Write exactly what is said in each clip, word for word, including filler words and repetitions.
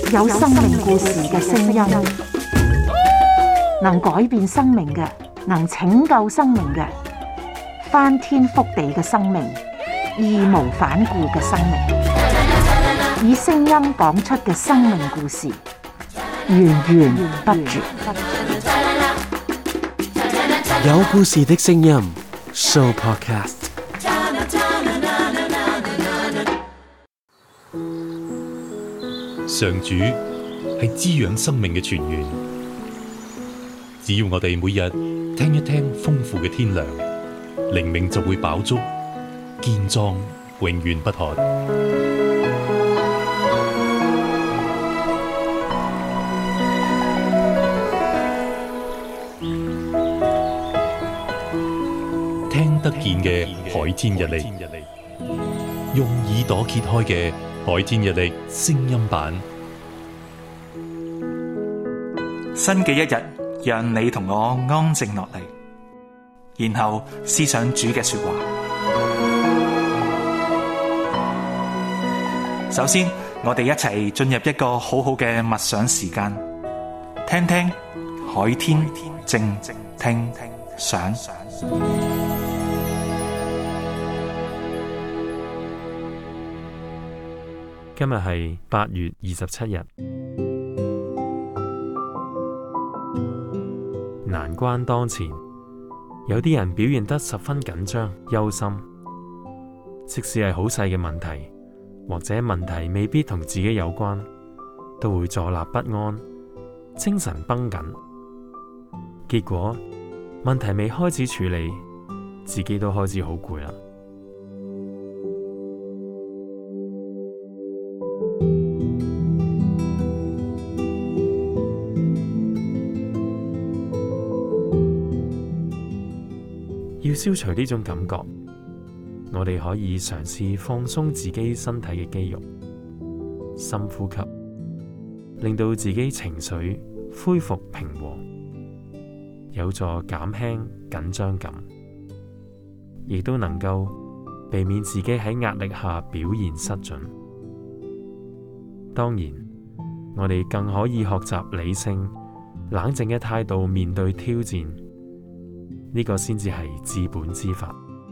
有生命故事嘅聲音，能改變生命嘅，能拯救生命嘅，翻天覆地嘅生命，義無反顧嘅生命，以聲音講出嘅生命故事，源源不絕。 有故事的聲音 Show Podcast。 上主係滋養生命嘅泉源，只要我哋每日聽一聽豐富嘅天糧，靈命就會飽足，健壯永遠不渴。聽得見嘅海天日曆，用耳朵揭開嘅海天日曆聲音版。 新嘅一日，讓你同我安靜落嚟，然後思想主嘅說話。首先，我哋一齊進入一個好好嘅默想時間，聽聽海天靜聽想。 今日係八月二十七日。難關當前，有啲人表現得十分緊張、憂心，即使係好細嘅問題，或者問題未必同自己有關，都會坐立不安、精神繃緊。結果問題未開始處理，自己都開始好攰啦。要消除呢種感覺，我哋可以嘗試放鬆自己身體嘅肌肉，深呼吸，令到自己情緒恢復平和，有助減輕緊張感，亦都能夠避免自己喺壓力下表現失準。當然，我哋更可以學習理性、冷靜嘅態度面對挑戰。呢個先至係治本之法。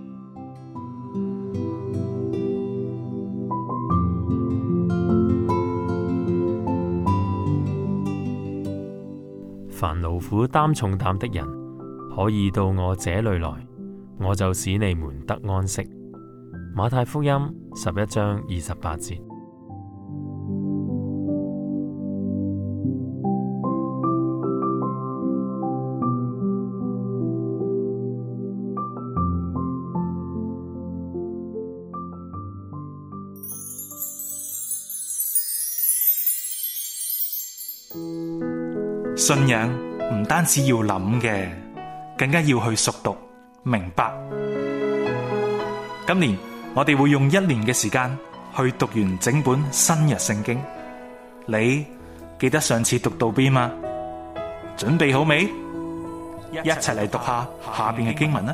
凡勞苦擔重擔的人，可以到我這裏來，我就使你們得安息。馬太福音十一章二十八節。 信仰唔單止要諗嘅，更加要去熟讀明白。今年我哋會用一年嘅時間去讀完整本新約聖經。你記得上次讀到邊嗎？準備好未？一齊嚟讀下下邊嘅經文啦。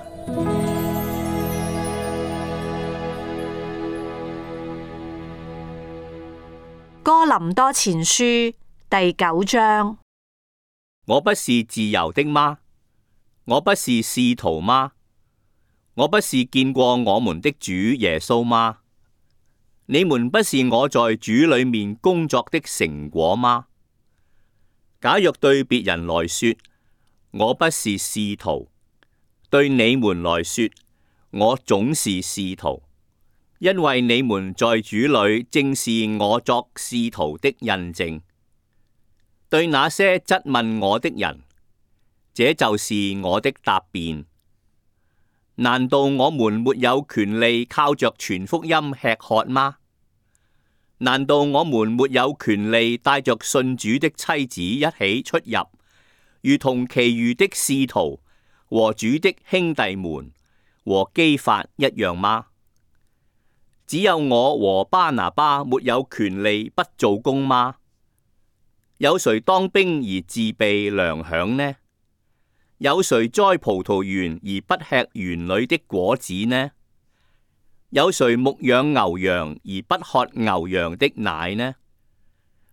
哥林多前書第九章。 我不是自由的嗎？我不是使徒嗎？我不是見過我們的主耶穌嗎？你們不是我在主裏面工作的成果嗎？假若對別人來說，我不是使徒，對你們來說，我總是使徒，因為你們在主裏正是我作使徒的印證。對那些質問我的人，這就是我的答辯。難道我們沒有權利靠着傳福音吃喝嗎？難道我們沒有權利帶着信主的妻子一起出入，如同其餘的使徒和主的兄弟們和基法一樣嗎？只有我和巴拿巴沒有權利不做工嗎？有誰當兵而自備糧餉呢？有誰栽葡萄園而不吃園裏的果子呢？有誰牧養牛羊而不喝牛羊的奶呢？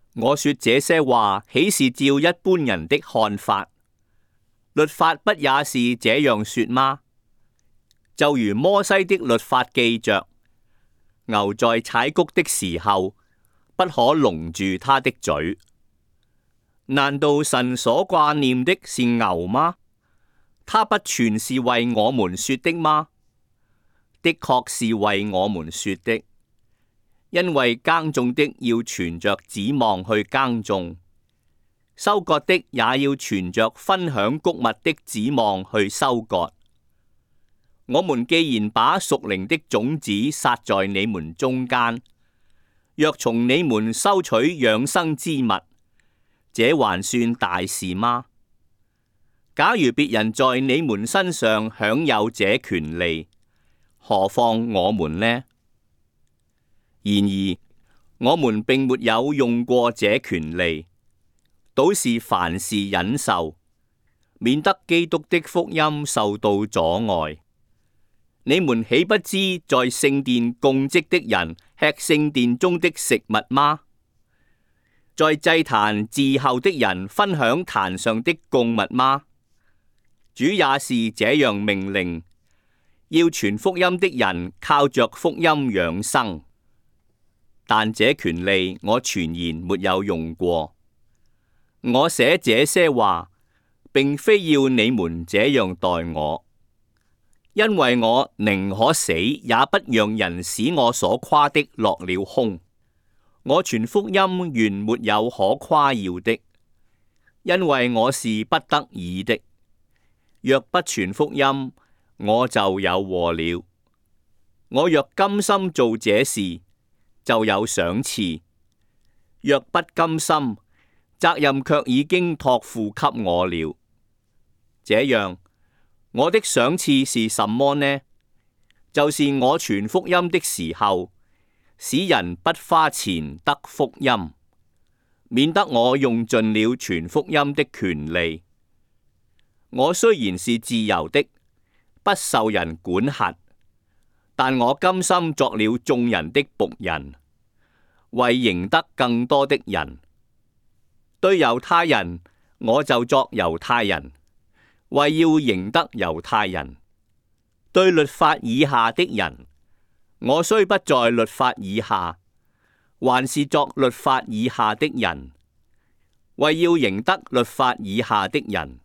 我說這些話，豈是照一般人的看法？律法不也是這樣說嗎？就如摩西的律法記着，牛在踩谷的時候，不可籠住它的嘴。難道神所掛念的是牛嗎？他不全是為我們說的嗎？的確是為我們說的，因為耕種的要存着指望去耕種，收割的也要存着分享穀物的指望去收割。我們既然把屬靈的種子撒在你們中間，若從你們收取養生之物，這還算大事嗎？假如別人在你們身上享有這權利，何況我們呢？然而，我們並沒有用過這權利，倒是凡事忍受，免得基督的福音受到阻礙。你們豈不知在聖殿供職的人吃聖殿中的食物嗎？在祭壇侍候的人分享壇上的供物嗎？主也是這樣命令，要傳福音的人靠着福音養生。但這權利我全然沒有用過。我寫這些話，並非要你們這樣待我，因為我寧可死，也不讓人使我所誇的落了空。我傳福音原沒有可誇耀的，因為我是不得已的。若不傳福音，我就有禍了。我若甘心做這事，就有賞賜；若不甘心，責任卻已經託付給我了。這樣，我的賞賜是什麼呢？就是我傳福音的時候，使人不花錢得福音，免得我用盡了傳福音的權利。我雖然是自由的，不受人管轄，但我甘心作了眾人的僕人，為贏得更多的人。對猶太人，我就作猶太人，為要贏得猶太人；對律法以下的人，我雖不在律法以下，還是作律法以下的人，為要贏得律法以下的人。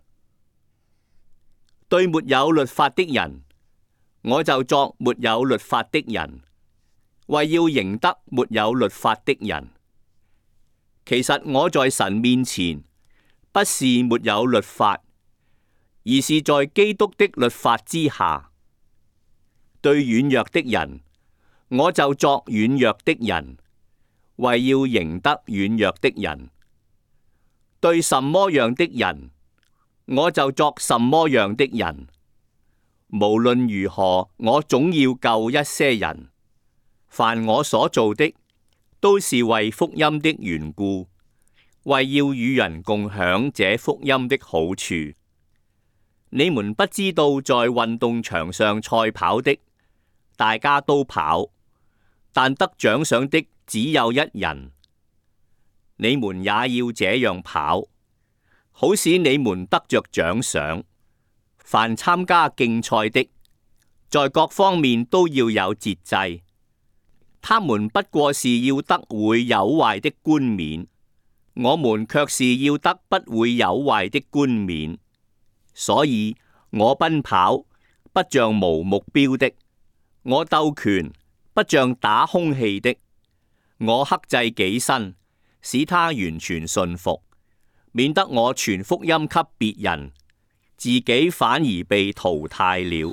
對沒有律法的人，我就作沒有律法的人，為要贏得沒有律法的人。其實我在神面前不是沒有律法，而是在基督的律法之下。對軟弱的人，我就作軟弱的人，為要贏得軟弱的人。對什麼樣的人，我就作什麼樣的人。無論如何，我總要救一些人。凡我所做的，都是為福音的緣故，為要與人共享這福音的好處。你們不知道，在運動場上賽跑的，大家都跑，但得獎賞的只有一人。你們也要這樣跑，好使你們得着獎賞。凡參加競賽的，在各方面都要有節制。他們不過是要得會有壞的冠冕，我們卻是要得不會有壞的冠冕。所以我奔跑，不像無目標的；我鬥拳，不像打空氣的。我克制己身，使他完全順服，免得我傳福音給別人，自己反而被淘汰了。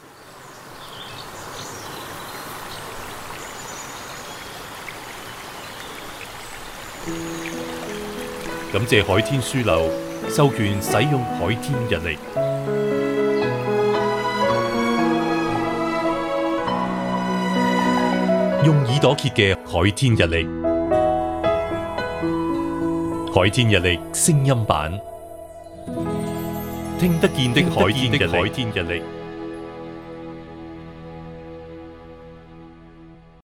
感謝海天書樓授權使用海天日曆，用耳朵揭嘅海天日曆，海天日曆聲音版，聽得見的海天日曆。